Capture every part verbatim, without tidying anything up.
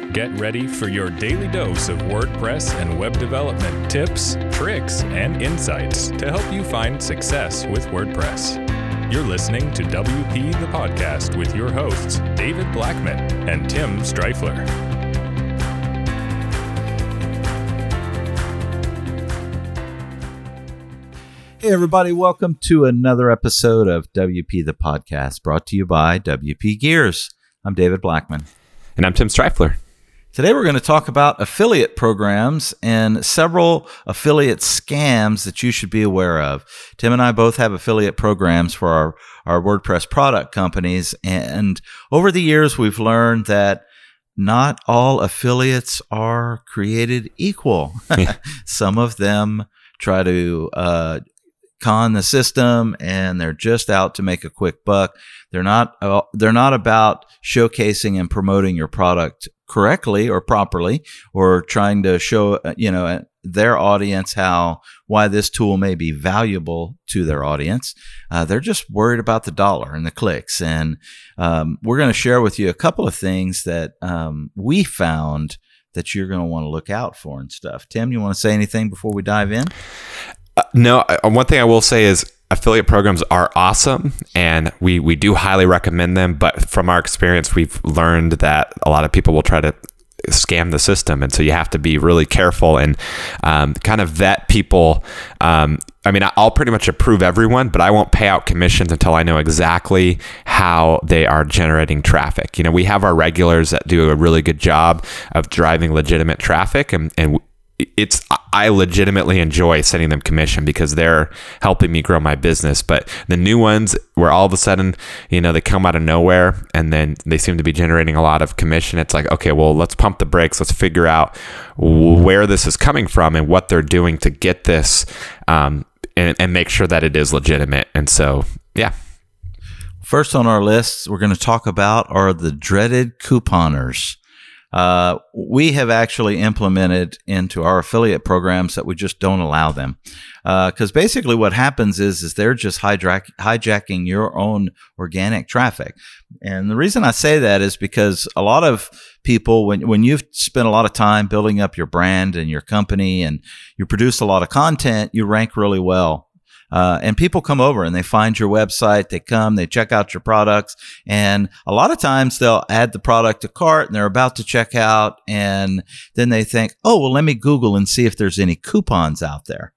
Get ready for your daily dose of WordPress and web development tips, tricks, and insights to help you find success with WordPress. You're listening to W P the Podcast with your hosts, David Blackman and Tim Streifler. Hey everybody, welcome to another episode of W P the Podcast, brought to you by W P Gears. I'm David Blackman. And I'm Tim Streifler. Today we're going to talk about affiliate programs and several affiliate scams that you should be aware of. Tim and I both have affiliate programs for our, our WordPress product companies, and over the years we've learned that not all affiliates are created equal. Some of them try to uh, con the system, and they're just out to make a quick buck. They're not uh, they're not about showcasing and promoting your product correctly or properly, or trying to show uh, you know their audience how why this tool may be valuable to their audience. Uh, they're just worried about the dollar and the clicks. And um, we're going to share with you a couple of things that um, we found that you're going to want to look out for and stuff. Tim, you want to say anything before we dive in? Uh, no, uh, one thing I will say is affiliate programs are awesome, and we, we do highly recommend them. But from our experience, we've learned that a lot of people will try to scam the system. And so you have to be really careful and um, kind of vet people. Um, I mean, I'll pretty much approve everyone, but I won't pay out commissions until I know exactly how they are generating traffic. You know, we have our regulars that do a really good job of driving legitimate traffic, and, and it's I legitimately enjoy sending them commission because they're helping me grow my business. But the new ones, where all of a sudden, you know, they come out of nowhere and then they seem to be generating a lot of commission, it's like, okay, well, let's pump the brakes. Let's figure out where this is coming from and what they're doing to get this, um, and, and make sure that it is legitimate. And so, yeah. First on our list, we're going to talk about are the dreaded couponers. Uh, we have actually implemented into our affiliate programs that we just don't allow them. Because uh, basically what happens is, is they're just hijack, hijacking your own organic traffic. And the reason I say that is because a lot of people, when, when you've spent a lot of time building up your brand and your company and you produce a lot of content, you rank really well. Uh, and people come over and they find your website, they come, they check out your products, and a lot of times they'll add the product to cart and they're about to check out, and then they think, oh, well, let me Google and see if there's any coupons out there.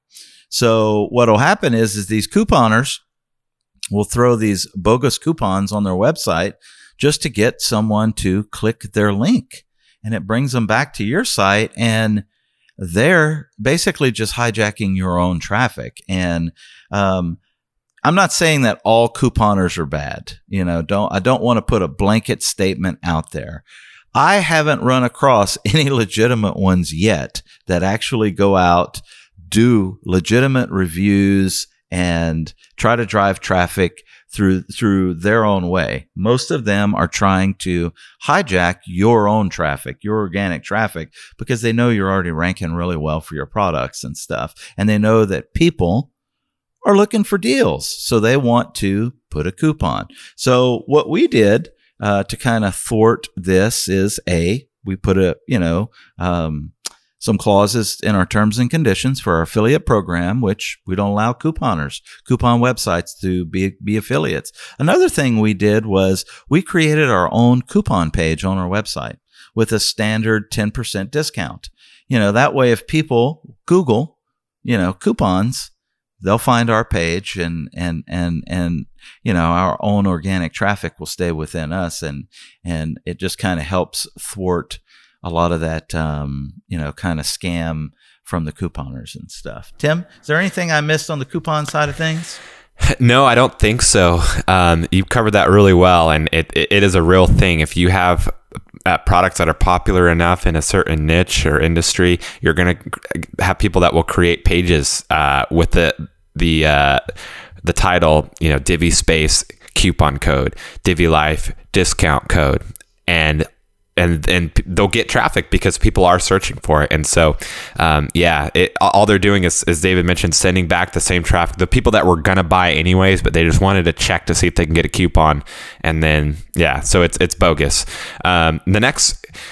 So what'll happen is, is these couponers will throw these bogus coupons on their website just to get someone to click their link, and it brings them back to your site, and they're basically just hijacking your own traffic. And um, I'm not saying that all couponers are bad. You know, don't I don't want to put a blanket statement out there. I haven't run across any legitimate ones yet that actually go out, do legitimate reviews, and try to drive traffic through through their own way. Most of them are trying to hijack your own traffic, your organic traffic, because they know you're already ranking really well for your products and stuff. And they know that people are looking for deals, so they want to put a coupon. So what we did uh, to kind of thwart this is, A, we put a, you know, um, some clauses in our terms and conditions for our affiliate program, which we don't allow couponers, coupon websites to be, be affiliates. Another thing we did was we created our own coupon page on our website with a standard ten percent discount. You know, that way if people Google, you know, coupons, they'll find our page, and, and, and, and, you know, our own organic traffic will stay within us, and, and it just kind of helps thwart a lot of that, um, you know, kind of scam from the couponers and stuff. Tim, is there anything I missed on the coupon side of things? No, I don't think so. Um, you covered that really well, and it, it, it is a real thing. If you have uh, products that are popular enough in a certain niche or industry, you're going to have people that will create pages uh, with the the uh, the title, you know, Divi space coupon code, Divi Life discount code, and and and they'll get traffic because people are searching for it. And so, um, yeah, it, all they're doing is, as David mentioned, sending back the same traffic, the people that were gonna buy anyways, but they just wanted to check to see if they can get a coupon. And then, yeah, so it's it's bogus. Um, the next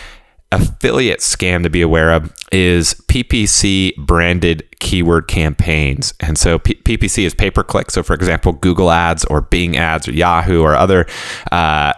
affiliate scam to be aware of is P P C branded keyword campaigns. And so P- PPC is pay per click. So for example, Google ads or Bing ads or Yahoo or other uh,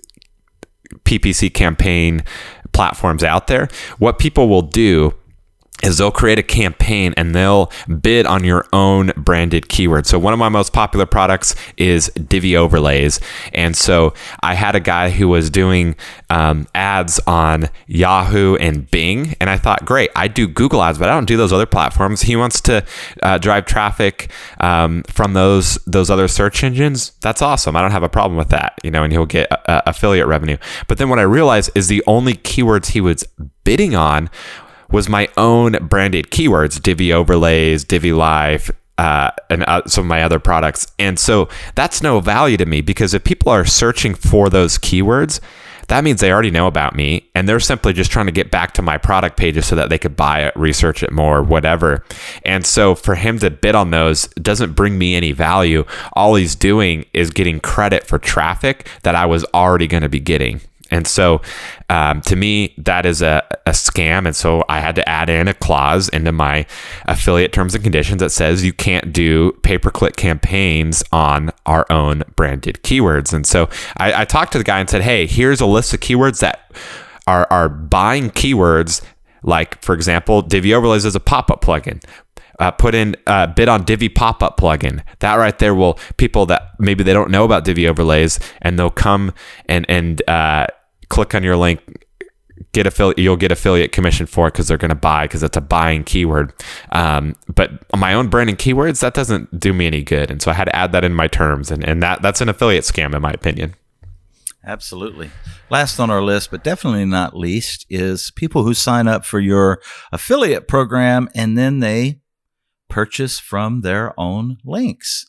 P P C campaign platforms out there. What people will do is they'll create a campaign and they'll bid on your own branded keyword. So one of my most popular products is Divi Overlays. And so I had a guy who was doing um, ads on Yahoo and Bing. And I thought, great, I do Google ads, but I don't do those other platforms. He wants to uh, drive traffic um, from those those other search engines. That's awesome. I don't have a problem with that, you know, and he'll get uh, affiliate revenue. But then what I realized is the only keywords he was bidding on was my own branded keywords, Divi Overlays, Divi Live, uh, and uh, some of my other products. And so that's no value to me, because if people are searching for those keywords, that means they already know about me and they're simply just trying to get back to my product pages so that they could buy it, research it more, whatever. And so for him to bid on those doesn't bring me any value. All he's doing is getting credit for traffic that I was already going to be getting. And so um, to me, that is a, a scam. And so I had to add in a clause into my affiliate terms and conditions that says you can't do pay-per-click campaigns on our own branded keywords. And so I, I talked to the guy and said, hey, here's a list of keywords that are, are buying keywords. Like, for example, Divi Overlays is a pop-up plugin. Uh, put in uh, bid on Divi pop-up plugin. That right there will, people that maybe they don't know about Divi Overlays, and they'll come and and uh, click on your link, get affiliate, you'll get affiliate commission for it because they're going to buy, because it's a buying keyword. Um, but on my own branding keywords, that doesn't do me any good. And so I had to add that in my terms, and, and that that's an affiliate scam in my opinion. Absolutely. Last on our list, but definitely not least, is people who sign up for your affiliate program and then they purchase from their own links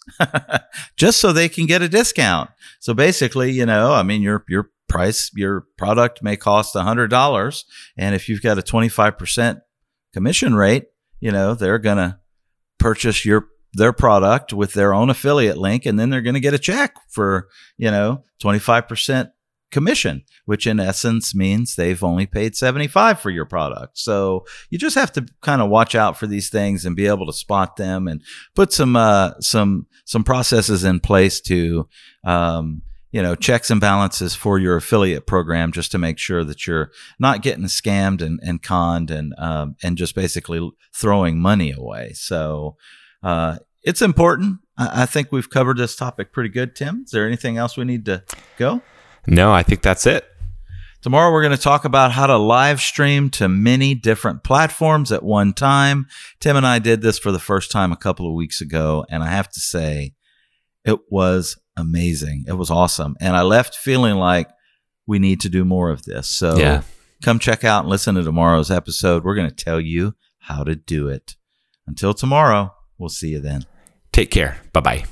just so they can get a discount. So basically, you know, I mean, your your price, your product may cost one hundred dollars. And if you've got a twenty-five percent commission rate, you know, they're going to purchase your their product with their own affiliate link, and then they're going to get a check for, you know, twenty-five percent commission, which in essence means they've only paid seventy-five for your product. So you just have to kind of watch out for these things and be able to spot them and put some uh, some some processes in place to um, you know, checks and balances for your affiliate program, just to make sure that you're not getting scammed and, and conned and um, and just basically throwing money away. So uh, it's important. I, I think we've covered this topic pretty good. Tim, is there anything else we need to go? No, I think that's it. Tomorrow, we're going to talk about how to live stream to many different platforms at one time. Tim and I did this for the first time a couple of weeks ago, and I have to say, it was amazing. It was awesome. And I left feeling like we need to do more of this. So yeah. Come check out and listen to tomorrow's episode. We're going to tell you how to do it. Until tomorrow, we'll see you then. Take care. Bye-bye.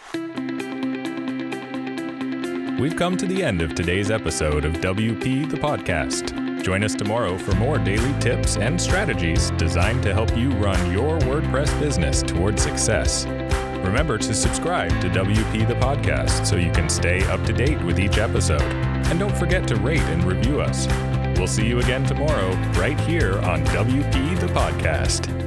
We've come to the end of today's episode of W P the Podcast. Join us tomorrow for more daily tips and strategies designed to help you run your WordPress business toward success. Remember to subscribe to W P the Podcast so you can stay up to date with each episode. And don't forget to rate and review us. We'll see you again tomorrow right here on W P the Podcast.